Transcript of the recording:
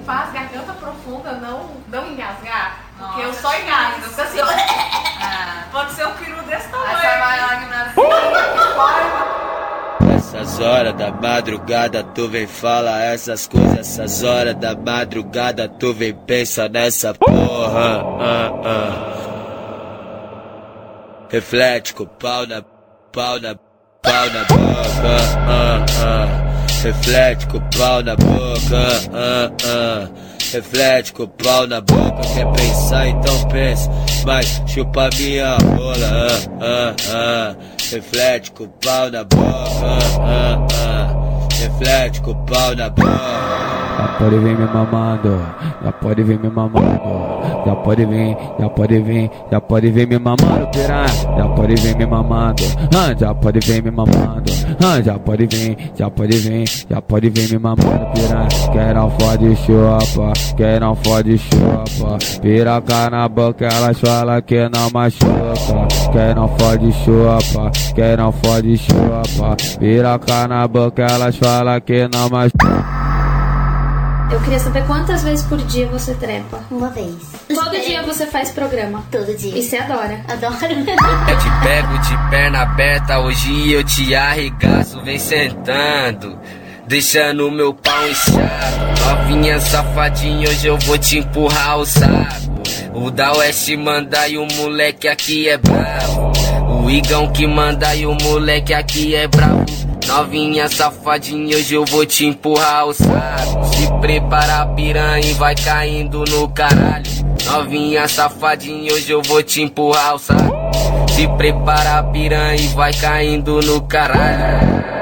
faz garganta profunda não engasgar? Porque eu só engasgo. Eu fico assim, Pode ser um peru desse tamanho. essa vai que Essas horas da madrugada tu vem fala essas coisas. Essas horas da madrugada tu vem pensa nessa porra. Reflete com pau na boca. Reflete com pau na boca. Reflete com pau na boca. Quer pensar então pensa, mas chupa minha rola. Reflete com pau na boca. Reflete com pau na boca. Já pode vir me mamando, já pode vir me mamando, já pode vir me mamando, piranha, já pode vir me mamando, já pode vir me mamando, já pode vir me mamando, piranha, quer não fode chupa, piroca na boca, elas falam que não machuca, quer não fode chupa, piroca na boca, elas falam que não machuca. Eu queria saber quantas vezes por dia você trepa. Uma vez. Todo dia você faz programa. Todo dia. E você adora. Adoro. Eu te pego de perna aberta, hoje eu te arregaço, vem sentando, deixando meu pau inchado. Novinha safadinha, hoje eu vou te empurrar o saco. O da Oeste manda e o moleque aqui é bravo. O Igão que manda e o moleque aqui é bravo. Novinha safadinha, hoje eu vou te empurrar o saco. Se prepara piranha e vai caindo no caralho. Novinha safadinha, hoje eu vou te empurrar o saco. Se prepara piranha e vai caindo no caralho.